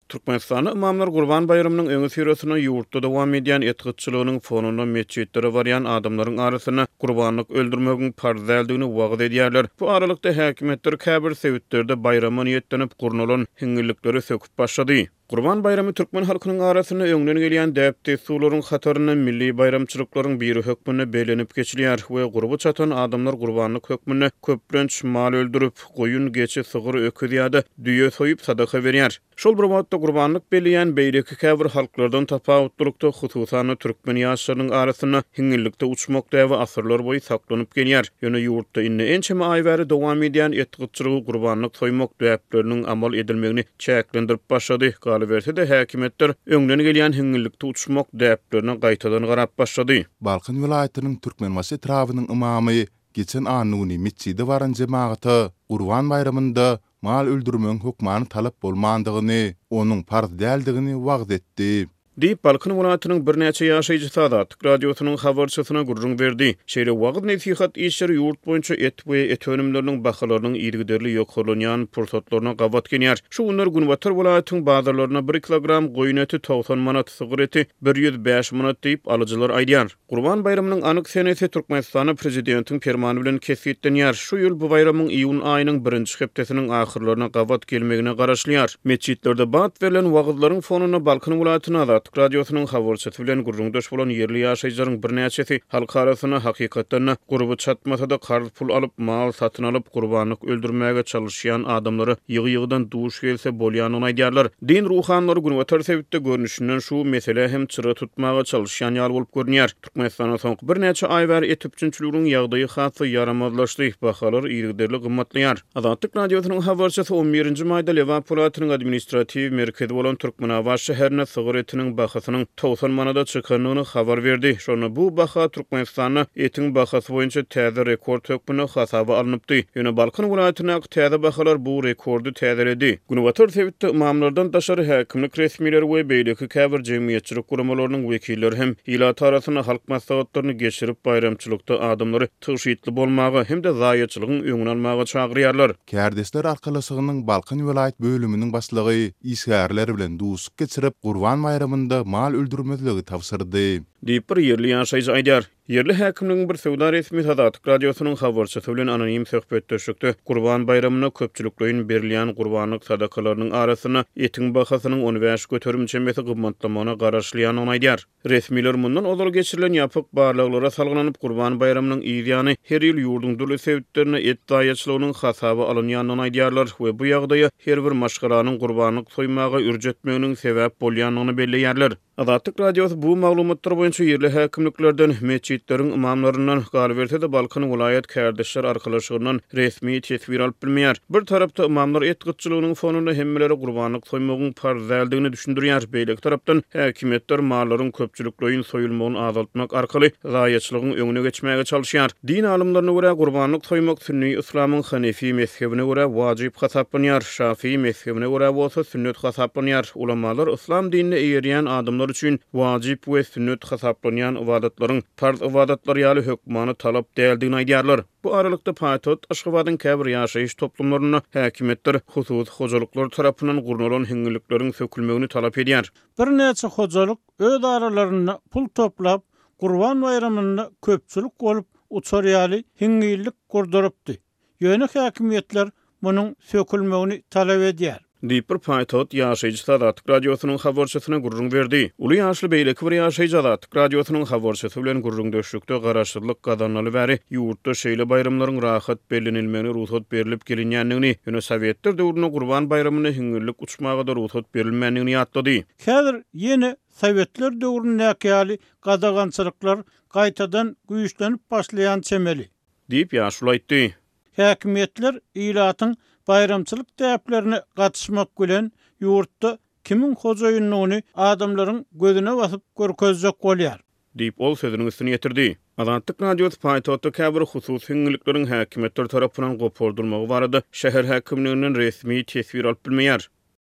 Türkmenistanyň imamlar Gurban bayramynyň öňe süreşine ýurtda dowam edýän etgitçiligiň fonunda meçitlere barýan adamlaryň arasyna gurbanlyk öldürmegiň farz däldigini wagt edýärler. Bu aralykda häkimetler käbir sebäplerde bayrama niýetlenip gurnulan hiňillikleri söküp başlady. Gurban bayramy türkmen halkynyň arasyna öňden gelýän däpde suwlaryň hataryny milli bayramçylyklaryň biri hökmüne belenip geçilýär we gurby çatan adamlar gurbanlyk hökmüne köplenç mal öldürüp, goýun geçi sygyr öküz ýa-da düýe soýup sadaka berýär. Şol bir wagtda gurbanlyk belýän beýleki käbir halklardan tapawutlukda hususan türkmen ýaşlarynyň arasyna hiňillikde uçmak däwe asyrlar boýy saklanyp gelýär. Ýöne ýurtda inne ençeme ay bäri dowam edýän etgitçiligi gurbanlyk soýmak däpleriniň amal edilmegini çäklendirip başlady. Berse de häkimetler öňden gelýän hiňillikde uçmak däplerine gaýtadan garap başlady. Balkyn vilayatynyň Türkmenbaşy trawynyň imamy geçen Anuny Meçidi baran jemaaty Gurban bayramynda mal öldürmeň hukmany talap bolmandygyny, onuň farz däldigini wagt etdi. Diýip Balkyn vilayatynyň bir näçe ýaşaýjy Sadat radiosynyň habarçysyna gurrun berdi. Şeýle wagt nesihat işleri ýurt boýunça et we et önümleriniň bahalarynyň ýergiderli ýoklanýan pursatlaryna gawat genýär. Şu günler Günbatar vilayatynyň bazarlaryna 1 kilogram goýun eti 90 manat, sygyr eti 105 manat diýip alyjylar aýdýar. Gurban bayramynyň anyk senesi Türkmenistanyň prezidentiň fermany bilen kesitlenýär. Şu ýyl bu bayramyň iýun aýynyň 1-nji hepdesiniň ahyrlaryna gawat gelmegine garaşlýar. Meçitlerde bat berilen wagtlaryň fonuna Balkyn vilayatyna radiosynyň habarçysy bilen gurrundaş bolan ýerli ýaşaýjylaryň bir näçesi halk arasyna hakykatdan gurby çatmasa da karz pul alyp mal satyn alyp gurbanlyk öldürmäge çalışýan adamlary ýygy-ýygydan duş gelse bolýanyny aýdýarlar. Din ruhanlary Günbatar sebäpde görnüşinden şu mesele hem çyra tutmaga çalışýan ýaly bolup görünýär. Türkmenistana soňky bir näçe ay bäri etipçinçiliginiň ýagdaýy hasy yaramazlaşdy, bahalar ýergiderli gymmatlanýar. Azatlyk radiosynyň habarçysy 11-nji maýda Lewap vilayatynyň administrativ merkezi bolan Türkmenabaş şäherine sygyr etiniň bahasynyň 90 manada çykanyny habar berdi. Şonu bu baha Türkmenistanyň etiň bahasy boýunça täze rekord hökmüne hasaba alınıpdy. Ýöne Balkyn vilayatyna täze bahalar bu rekordy täzeledi. Günbatar sebäpde imamlardan daşary häkimlik resmileri we beýleki käbir jemgyýetçilik guramalarynyň wekilleri hem ýylat arasyna halk maslahatlaryny geçirip bayramçylykda adamlary tyşytly bolmagy hem de zaýatçylygyň öňüne almagy çagyrýarlar. Kärdesler arkalysygynyň Balkyn vilayat bölüminiň başlygy isgärler bilen duşup geçirip Gurban bayramynda mal öldürmezligi tawsyrdy. Diýip bir ýerli ýaşaýjy aýdýar. Yerli häkimligiň bir sowda resmi Sadat radiosynyň habarçysy bilen anonim söhbetdeşikde Gurban bayramyna köpçüliklerin berilýän gurbanlyk sadakalarynyň arasyna etiň bahasynyň 15 göterimçemesi gymmatlamagyna garaşlýanyny aýdýar. Resmiler mundan olar geçirilen ýapyk barlyklara salgynanyp Gurban bayramynyň ýygyny her ýyl ýurdun döle sebäplerine et daýaçylygynyň hasaby alynýanyny aýdýarlar we bu ýagdaýa her bir maşgaranyň gurbanlyk soýmaga ürjetmeginiň sebäp bolýanyny belläýärler. Azatlyk radiosu bu maglumatlar boýunça ýerli häkimliklerden, meçitleriň imamlaryndan galberse de Balkyn vilayat kärdesler arkalaşygynyň resmi tesbir alyp bilmeýär. Bir tarapda imamlar etgitçiligiň fonunda hemmeleri gurbanlyk soýmagyň farz däldigini düşündirýär. Beýleki tarapdan häkimetler mallaryň köpçüliklerin soýulmagyny azaltmak arkaly zaýatçylygyň öňüne geçmäge çalışýar. Din alimlaryna görä gurbanlyk soýmak sünni islamyň Hanefi mezhebine görä wajyp hasaplanýar. Şafii mezhebine görä bolsa sünnet hasaplanýar. Ulamalar islam dinine eýerýän adamlar üçin wajyp we sünnet hasaplanýan ibadatlaryň farz ibadatlary ýaly hökmany talap däldigini aýdýarlar. Bu aralykda Paýtat Aşgabatyň käbir ýaşaýyş toplumlaryna häkimetler husus hojalyklar tarapyndan gurnulan hiňillikleriň sökülmegini talap edýär. Bir näçe hojalyk öz aralaryna pul toplap Gurban bayramyna köpçülik bolup uçar ýaly hiňillik gurdurypdy. Ýöne häkimetler munyň sökülmegini talap edýär. Diýip bir Paýtat ýaşaýjy Sadat radiosynyň habarçysyna gurrun berdi. Uly ýaşly beýleki bir ýaşaýjy Sadat radiosynyň habarçysy bilen gurrun döşlükde garaşdyrlyk gazanmaly bäri ýurtda şeýle bayramlaryň rahat bellenilmegine ruhsat berilip gelinýändigini, ýöne Sowetler döwründe Gurban bayramyna hiňillik uçmaga da ruhsat berilmändigini ýatlady. Häzir ýene Sowetler döwründe ýaly gadagançylyklar gaýtadan güýçlenip başlaýan çemeli. Diýip ýaşly aýtdy. Häkimetler ýylatyň bayramçylyk däplerini gatışmak bilen ýurtda kimin hojaýynlygyny adamlaryň gözüne basyp görkezjek bolýar. Diýip ol sözüniň üstüne ýetirdi. Azatlyk radiosu Paýtatda käbir husus hiňillikleriň häkimetler tarapyndan gopardylmagy barada şäher häkimliginiň resmi tesbir alyp bilmeýär.